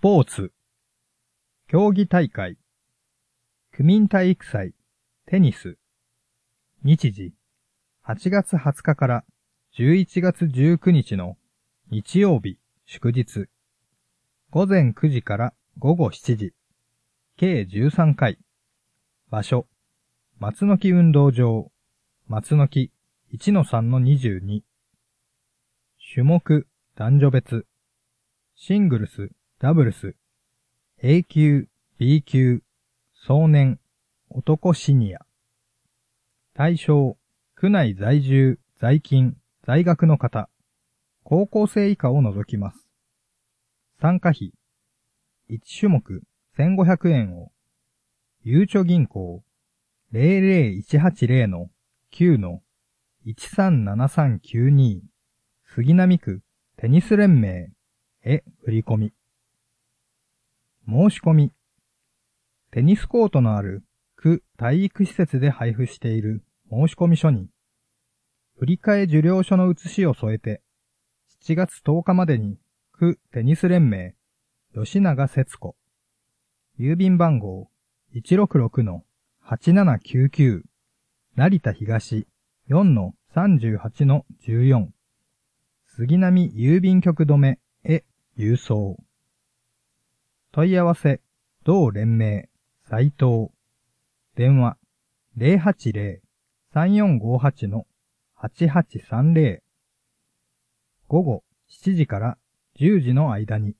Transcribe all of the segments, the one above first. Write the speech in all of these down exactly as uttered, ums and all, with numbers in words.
ポーツ、競技大会、区民体育祭、テニス、日時、はちがつはつかからじゅういちがつじゅうくにちの日曜日、祝日、ごぜんくじからごごしちじ、計じゅうさんかい、場所、松の木運動場、松の木 いちのさんのにじゅうに、種目、男女別、シングルス、ダブルス、A 級、B 級、壮年、男シニア。対象、区内在住、在勤、在学の方、高校生以下を除きます。参加費、いち種目せんごひゃくえんを、ゆうちょ銀行 ゼロゼロいちはちゼロのきゅうのいちさんななさんきゅうに 杉並区テニス連盟へ振り込み。申し込み。テニスコートのある区体育施設で配布している申込書に、振替受領書の写しを添えて、しちがつとおかまでに区テニス連盟吉永節子、郵便番号 いちろくろくのはちななきゅうきゅう 成田東 よんのさんじゅうはちのじゅうよん 杉並郵便局留へ郵送。問い合わせ、同連盟、斉藤。電話、ゼロはちゼロ さんよんごはちのはちはちさんゼロ。午後しちじからじゅうじの間に。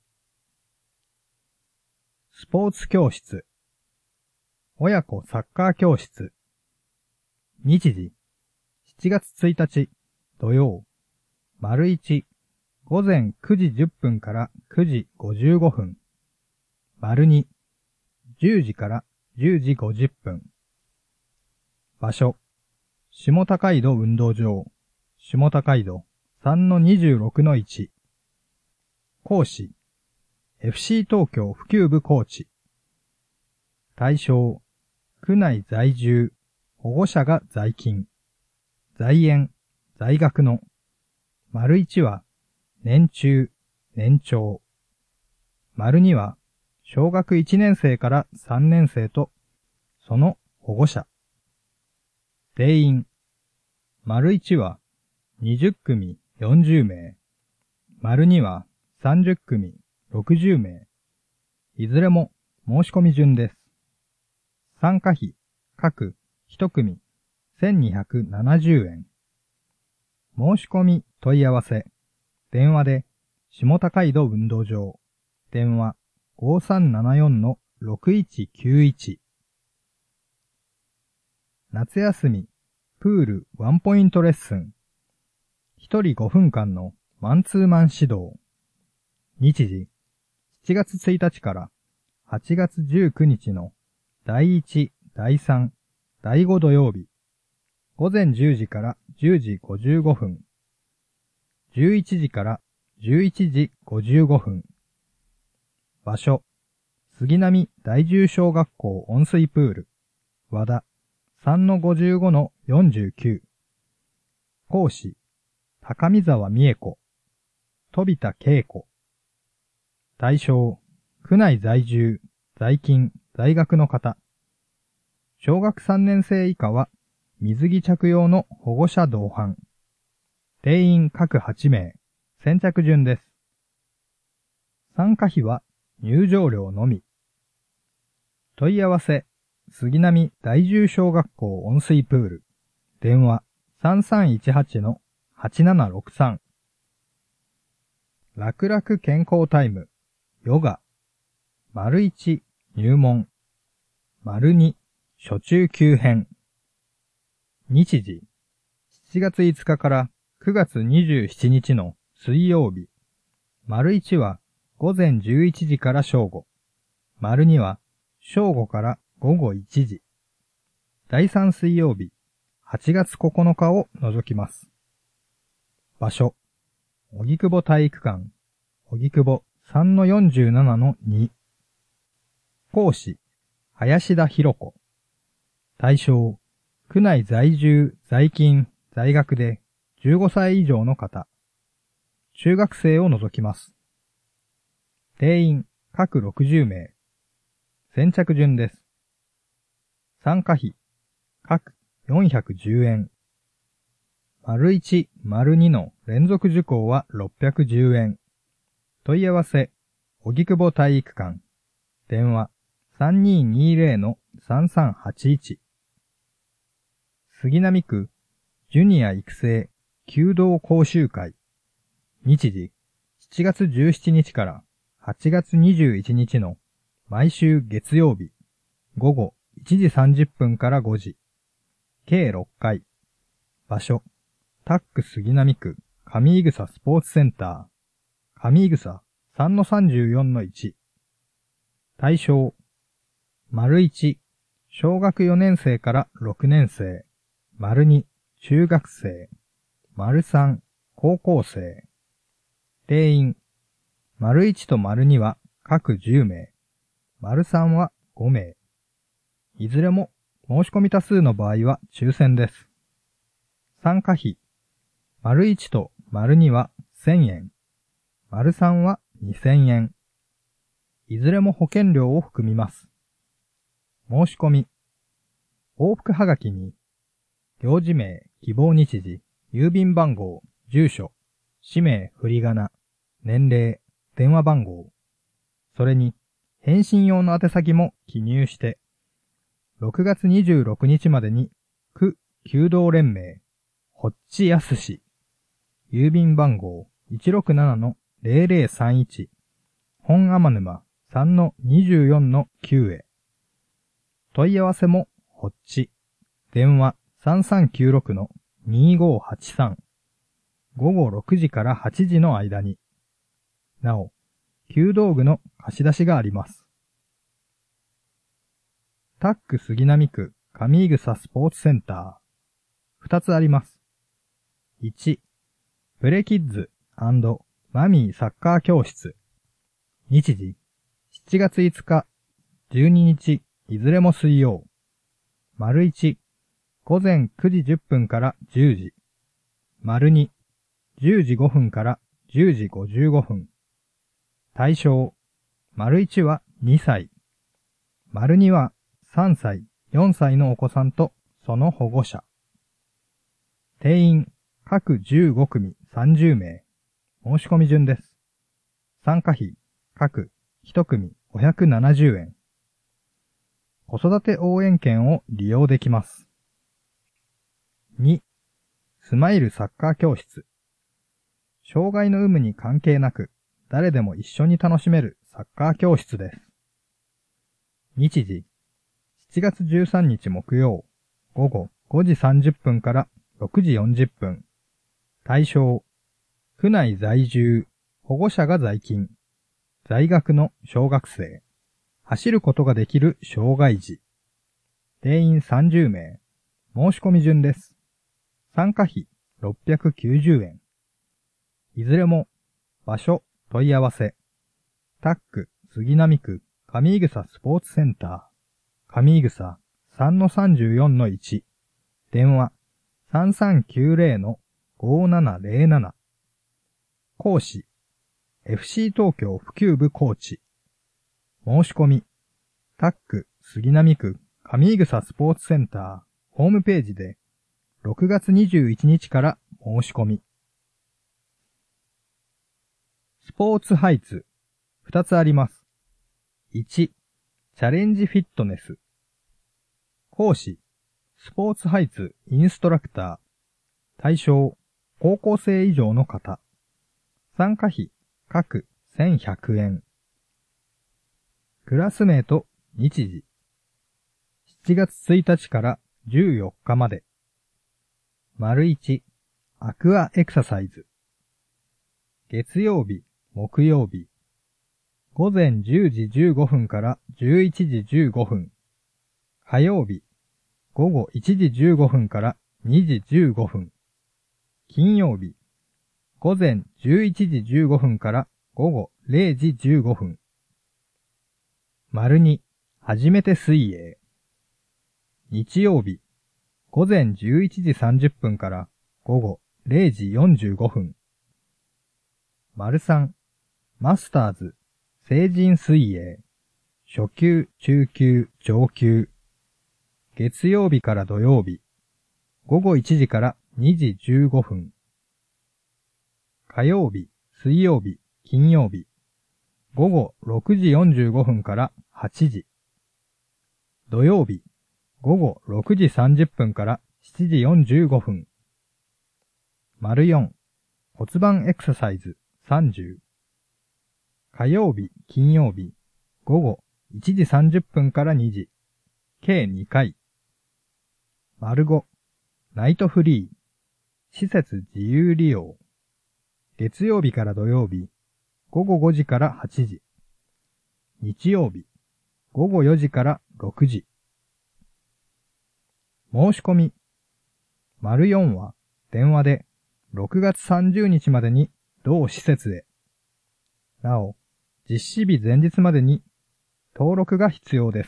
スポーツ教室。親子サッカー教室。日時、しちがつついたち、土曜、丸一、午前くじじゅっぷんからくじごじゅうごふん。丸に、じゅうじからじゅうじごじゅっぷん。場所、下高井戸運動場、下高井戸 さんのにじゅうろくのいち。講師、エフシー 東京普及部コーチ。対象、区内在住、保護者が在勤、在園、在学の、丸いちは、年中、年長。丸には、小学いちねんせいからさんねんせいと、その保護者。定員。丸いちは、にじゅっくみよんじゅうめい。丸には、さんじゅっくみろくじゅうめい。いずれも申し込み順です。参加費、各いち組せんにひゃくななじゅうえん。申し込み問い合わせ。電話で、下高井戸運動場。電話、ごさんななよんのろくいちきゅういち。夏休み、プールワンポイントレッスン。ひとりごふんかんのマンツーマン指導。日時、しちがつついたちからはちがつじゅうくにちのだいいち、だいさん、だいご土曜日。午前じゅうじからじゅうじごじゅうごふん。じゅういちじからじゅういちじごじゅうごふん。場所、杉並第十小学校温水プール、和田 さんのごじゅうごのよんじゅうきゅう。講師、高見沢美恵子、飛田恵子。対象、区内在住、在勤、在学の方。小学さんねんせい以下は、水着着用の保護者同伴。定員各はちめい、先着順です。参加費は入場料のみ。問い合わせ、杉並第十小学校温水プール。電話、さんさんいちはちのはちななろくさん。楽々健康タイム、ヨガ。丸いち、入門。丸に、初中級編。日時、しちがついつかからくがつにじゅうしちにちの水曜日。丸いちは午前じゅういちじから正午。丸には正午から午後いちじ。だいさん水曜日、はちがつここのかを除きます。場所、荻窪体育館、荻窪 さんのよんじゅうななのに。講師、林田博子。対象、区内在住、在勤、在学でじゅうごさい以上の方。中学生を除きます。定員、 各ろくじゅうめい。先着順です。参加費、各よんひゃくじゅうえん。丸いち、丸にの連続受講はろっぴゃくじゅうえん。問い合わせ、荻窪体育館。電話、さんにーにーぜろのさんさんはちいち。杉並区、ジュニア育成、弓道講習会。日時、しちがつじゅうしちにちからはちがつにじゅういちにちの毎週月曜日、午後いちじさんじゅっぷんからごじ。計ろっかい。場所、タック杉並区上井草スポーツセンター。上井草 さんのさんじゅうよんのいち。対象、丸いち、小学よねんせいからろくねんせい。丸に、中学生。丸さん、高校生。定員、丸いちと丸には各じゅうめい。丸さんはごめい。いずれも申し込み多数の場合は抽選です。参加費、丸いちと丸にはせんえん。丸さんはにせんえん。いずれも保険料を含みます。申し込み、往復はがきに、行事名、希望日時、郵便番号、住所、氏名、振り仮名、年齢、電話番号、それに、返信用の宛先も記入して、ろくがつにじゅうろくにちまでに、区弓道連盟、ホッチヤス市、郵便番号 いちろくななのぜろぜろさんいち、本天沼 さんのにじゅうよんのきゅう へ。問い合わせも、ホッチ、電話さんさんきゅうろくのにごはちさん、午後ろくじからはちじの間に。なお、弓道具の貸し出しがあります。タック杉並区上井草スポーツセンター。二つあります。いち、プレキッズ&マミーサッカー教室。日時、しちがついつか、じゅうににち、いずれも水曜。丸いち、ごぜんくじじゅっぷんからじゅうじ。丸に、じゅうじごふんからじゅうじごじゅうごふん。対象、丸いちはにさい。丸にはさんさい、よんさいのお子さんとその保護者。定員、各じゅうごくみさんじゅうめい。申し込み順です。参加費、各いちくみごひゃくななじゅうえん。子育て応援券を利用できます。に、スマイルサッカー教室。障害の有無に関係なく、誰でも一緒に楽しめるサッカー教室です。日時、しちがつじゅうさんにち木曜、午後ごじさんじゅっぷんからろくじよんじゅっぷん。対象、区内在住、保護者が在勤、在学の小学生、走ることができる障害児。定員さんじゅうめい。申し込み順です。参加費ろっぴゃくきゅうじゅうえん。いずれも、場所、問い合わせ。タック、杉並区、上井草スポーツセンター。上井草 さんのさんじゅうよんのいち。電話、さんさんきゅうぜろのごななぜろなな。講師、エフシー 東京普及部コーチ。申し込み、タック、杉並区、上井草スポーツセンター、ホームページで、ろくがつにじゅういちにちから申し込み。スポーツハイツ、二つあります。いち、チャレンジフィットネス。講師、スポーツハイツインストラクター。対象、高校生以上の方。参加費、各せんひゃくえん。クラス名と日時。しちがつついたちからじゅうよっかまで。丸いち、アクアエクササイズ。月曜日、木曜日。ごぜんじゅうじじゅうごふんからじゅういちじじゅうごふん。火曜日、ごごいちじじゅうごふんからにじじゅうごふん。金曜日、ごぜんじゅういちじじゅうごふんからごごれいじじゅうごふん。丸に、初めて水泳。日曜日、ごぜんじゅういちじさんじゅっぷんからごごれいじよんじゅうごふん。丸さん、マスターズ、 成人水泳、初級、中級、上級。月曜日から土曜日、午後いちじからにじじゅうごふん。火曜日、水曜日、金曜日、午後ろくじよんじゅうごふんからはちじ。土曜日、午後ろくじさんじゅっぷんからしちじよんじゅうごふん。丸よん、骨盤エクササイズさんじゅう。火曜日、金曜日、午後いちじさんじゅっぷんからにじ。計にかい。丸ご、ナイトフリー。施設自由利用。月曜日から土曜日、午後ごじからはちじ。日曜日、午後よじからろくじ。申し込み。丸よんは電話でろくがつさんじゅうにちまでに同施設へ。なお、実施日前日までに登録が必要です。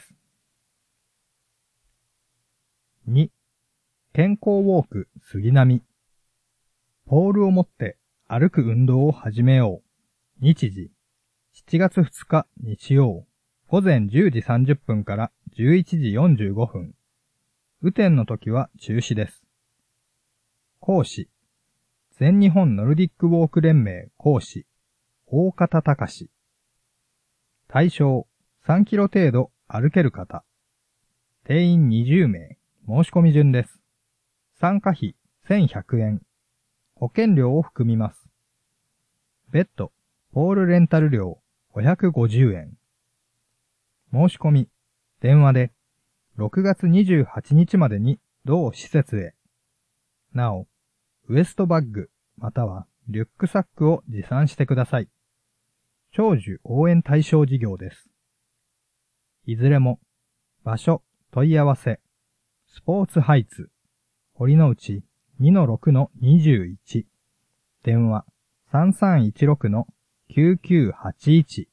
に、健康ウォーク杉並。ポールを持って歩く運動を始めよう。日時、しちがつふつか日曜、午前じゅうじさんじゅっぷんからじゅういちじよんじゅうごふん。雨天の時は中止です。講師、全日本ノルディックウォーク連盟講師、大方隆。対象、さんキロ程度歩ける方。定員にじゅうめい、申し込み順です。参加費せんひゃくえん。保険料を含みます。別途、ポールレンタル料ごひゃくごじゅうえん。申し込み、電話でろくがつにじゅうはちにちまでに同施設へ。なお、ウエストバッグまたはリュックサックを持参してください。長寿応援対象事業です。いずれも、場所、問い合わせ、スポーツハイツ、堀之内 にのろくのにじゅういち、電話さんさんいちろくのきゅうきゅうはちいち。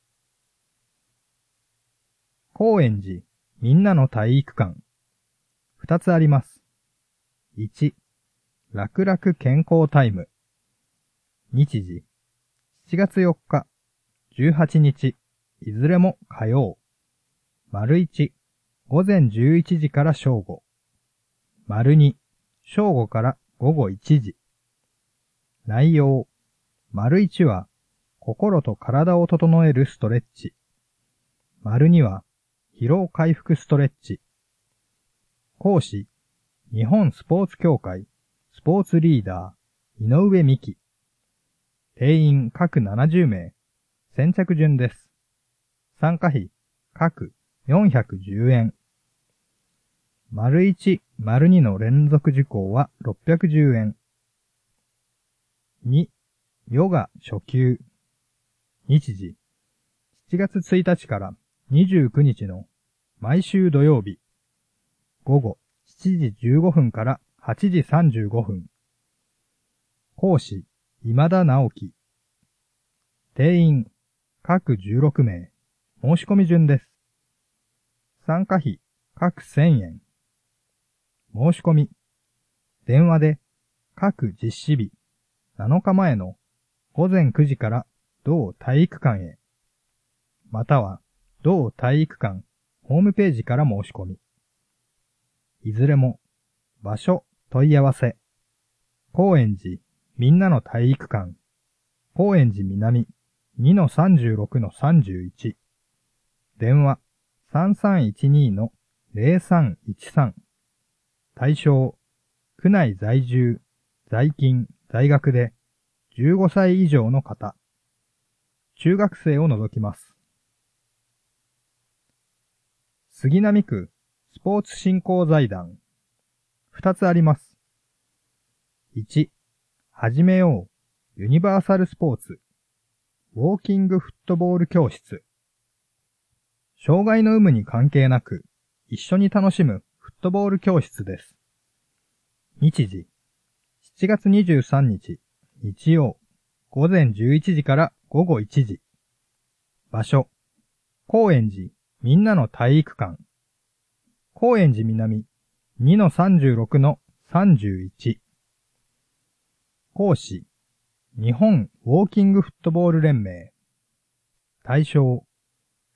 高円寺みんなの体育館。二つあります。いち、楽々健康タイム。日時、しちがつよっか、じゅうはちにち、いずれも火曜。丸いち、午前じゅういちじから正午。丸に、正午から午後いちじ。内容、丸いちは、心と体を整えるストレッチ。丸には、疲労回復ストレッチ。講師、日本スポーツ協会、スポーツリーダー、井上美希。定員各ななじゅうめい。先着順です。参加費、各よんひゃくじゅうえん。丸いち、丸にの連続受講はろっぴゃくじゅうえん。に、ヨガ初級。日時、しちがつついたちからにじゅうくにちの毎週土曜日、午後しちじじゅうごふんからはちじさんじゅうごふん。講師、今田直樹。定員、各じゅうろくめい。申し込み順です。参加費、各せんえん。申し込み。電話で、各実施日、なのかまえの午前くじから同体育館へ。または、同体育館ホームページから申し込み。いずれも、場所、問い合わせ。高円寺、みんなの体育館。高円寺南 にのさんじゅうろくのさんじゅういち。電話さんさんいちにのぜろさんいちさん。対象、区内在住、在勤、在学でじゅうごさい以上の方。中学生を除きます。杉並区スポーツ振興財団。二つあります。いち、始めようユニバーサルスポーツウォーキングフットボール教室。障害の有無に関係なく一緒に楽しむフットボール教室です。日時、しちがつにじゅうさんにち日曜、午前じゅういちじから午後いちじ。場所、高円寺みんなの体育館。高円寺南 にのさんじゅうろくのさんじゅういち。講師、日本ウォーキングフットボール連盟。対象、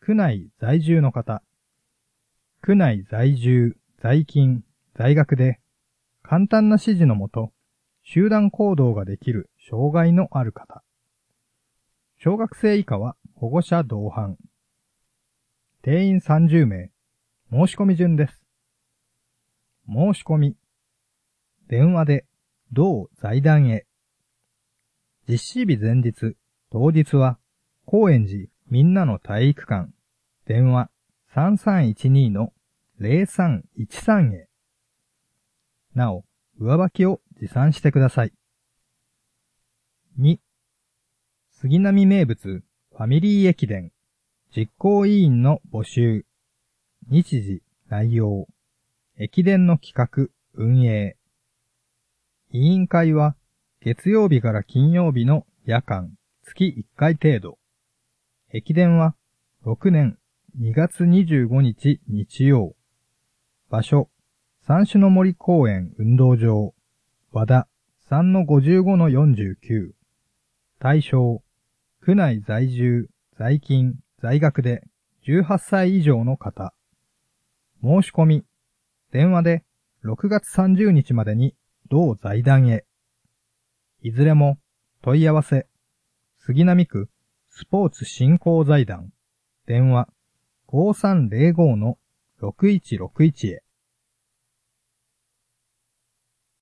区内在住の方、区内在住、在勤、在学で、簡単な指示のもと、集団行動ができる障害のある方。小学生以下は保護者同伴。定員さんじゅうめい。申し込み順です。申し込み。電話で、同財団へ。実施日前日、当日は、高円寺みんなの体育館。電話 さんさんいちに の ゼロさんいちさん へ。なお、上履きを持参してください。に、杉並名物ファミリー駅伝実行委員の募集。日時、内容。駅伝の企画、運営。委員会は月曜日から金曜日の夜間、月いっかい程度。駅伝はろくねんにがつにじゅうごにち日曜。場所、三種の森公園運動場。和田 さんのごじゅうごのよんじゅうきゅう。対象、区内在住、在勤、在学でじゅうはっさい以上の方。申し込み、電話でろくがつさんじゅうにちまでに同財団へ。いずれも問い合わせ、杉並区スポーツ振興財団、電話 ごさんゼロごのろくいちろくいち へ。